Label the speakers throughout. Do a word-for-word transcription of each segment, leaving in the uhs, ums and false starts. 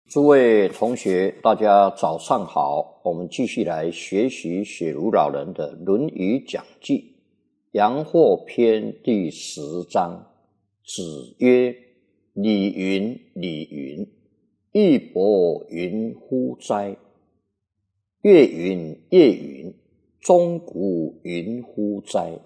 Speaker 1: 诸位同学，大家早上好。我们继续来学习雪茹老人的《论语讲记》阳货篇第十章。子曰：礼云，礼云，义薄云乎哉？乐云，乐云，钟鼓云乎哉？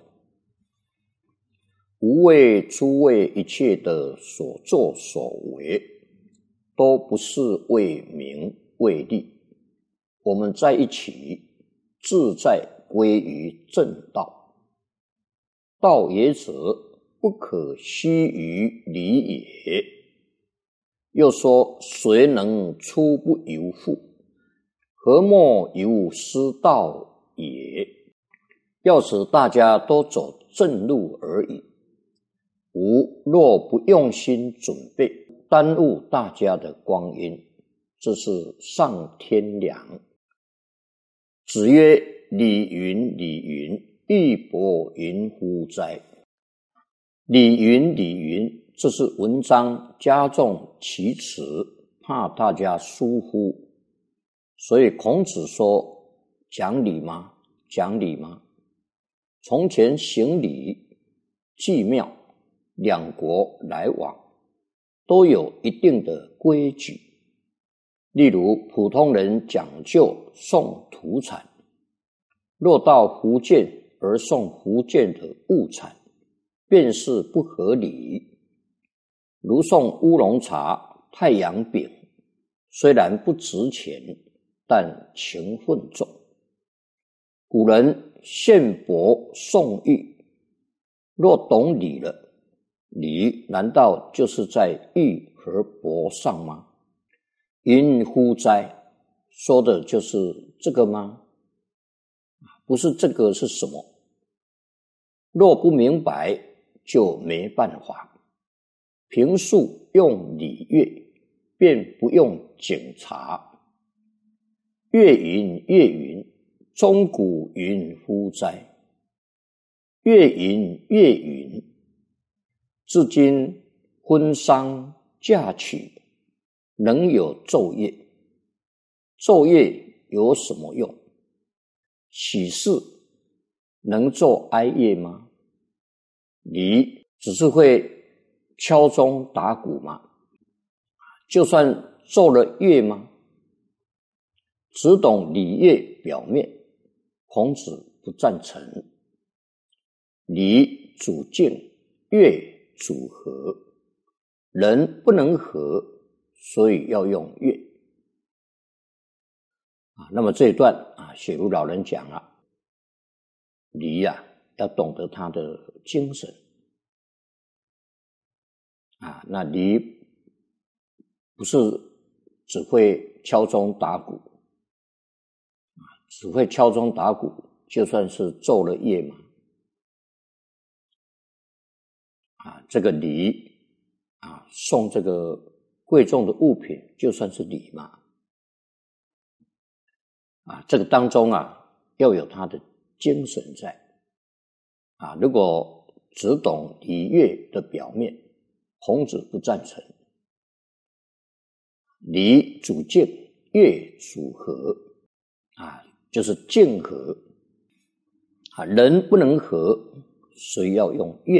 Speaker 1: 吾谓诸位一切的所作所为，都不是为名为利，我们在一起自在归于正道。道也者，不可须于礼也。又说：谁能出不由父？何莫由师道也？要使大家都走正路而已。吾若不用心准备，耽误大家的光阴，这是上天良。子曰：礼云，礼云，义薄云乎哉？礼云，礼云，这是文章加重其词，怕大家疏忽。所以孔子说：讲礼吗？讲礼吗？从前行礼祭庙，两国来往都有一定的规矩。例如普通人讲究送土产，若到福建而送福建的物产，便是不合理。如送乌龙茶、太阳饼，虽然不值钱，但情分重。古人献帛送玉，若懂礼了，礼难道就是在玉和帛上吗？云乎哉，说的就是这个吗？不是这个是什么？若不明白就没办法。平素用礼乐，便不用警察。乐云，乐云，钟鼓云乎哉？乐云，乐云，至今婚丧嫁娶能有奏乐，奏乐有什么用？喜事能奏哀乐吗？礼只是会敲钟打鼓吗？就算奏了乐吗？只懂礼乐表面，孔子不赞成。礼主静，乐主和，人不能和，所以要用乐。啊，那么这一段啊，雪茹老人讲啊，礼啊要懂得他的精神。啊，那礼不是只会敲钟打鼓，啊，只会敲钟打鼓，就算是奏了乐嘛。啊，这个礼啊，送这个贵重的物品，就算是礼嘛。啊，这个当中啊，要有他的精神在。啊，如果只懂礼乐的表面，孔子不赞成。礼主静，乐主和，啊，就是静和。啊，人不能和，所以要用乐。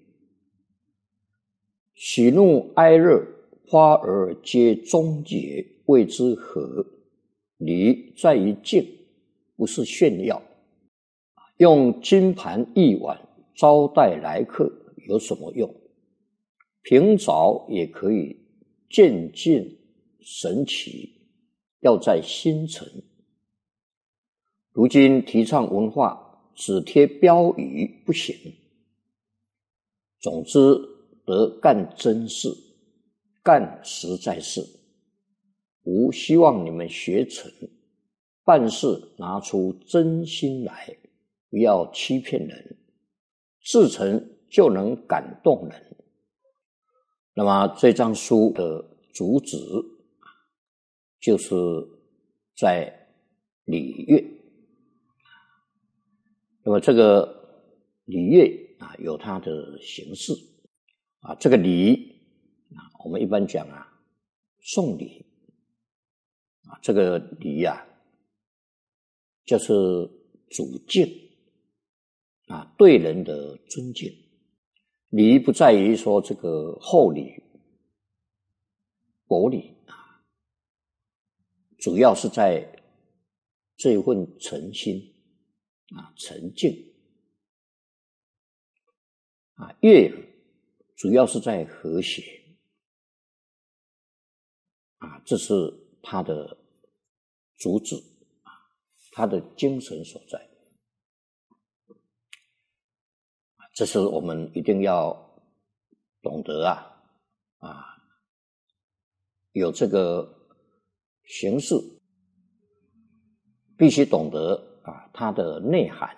Speaker 1: 喜怒哀乐，花儿皆终结，谓之和。礼在于静，不是炫耀。用金盘玉碗招待来客有什么用？平早也可以渐进神奇，要在心诚。如今提倡文化，只贴标语不行。总之得干真事，干实在事。吾希望你们学成，办事拿出真心来，不要欺骗人，至诚就能感动人。那么这章书的主旨就是在礼乐。那么这个礼乐啊，有它的形式啊。这个礼啊，我们一般讲啊，送礼啊，这个礼啊，就是主敬啊，对人的尊敬。礼不在于说这个厚礼、薄礼啊，主要是在这一份诚心啊、诚敬啊，乐主要是在和谐啊，这是它的主旨啊，它的精神所在。这是我们一定要懂得啊啊，有这个形式，必须懂得啊它的内涵，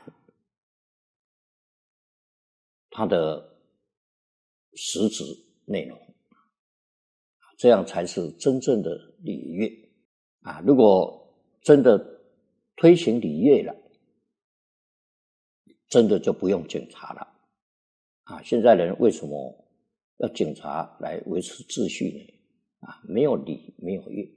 Speaker 1: 它的实质内容，这样才是真正的礼乐啊！如果真的推行礼乐了，真的就不用警察了啊！现在人为什么要警察来维持秩序呢？啊，没有礼，没有乐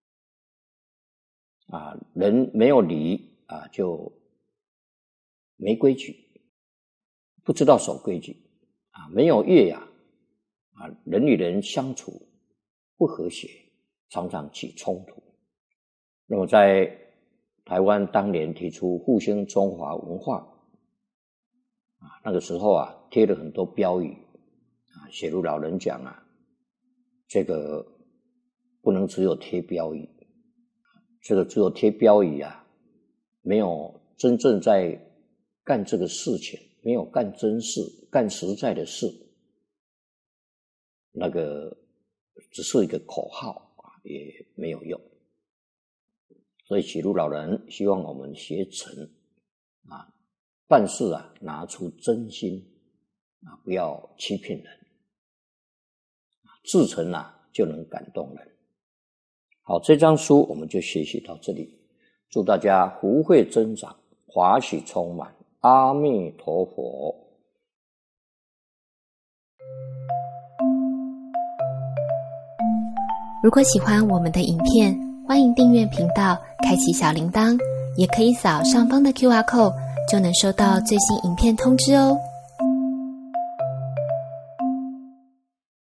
Speaker 1: 啊，人没有礼啊，就没规矩，不知道守规矩啊，没有乐呀啊，人与人相处不和谐，常常起冲突。那么在台湾当年提出复兴中华文化啊，那个时候啊，贴了很多标语啊，写入老人讲啊，这个不能只有贴标语，这个只有贴标语啊，没有真正在干这个事情，没有干真事，干实在的事，那个只是一个口号啊，也没有用。所以启如老人希望我们学诚啊，办事啊拿出真心啊，不要欺骗人，至诚啊就能感动人。好，这张书我们就学习到这里，祝大家福慧增长，华喜充满，阿弥陀佛。
Speaker 2: 如果喜欢我们的影片，欢迎订阅频道，开启小铃铛，也可以扫上方的 Q R code， 就能收到最新影片通知哦。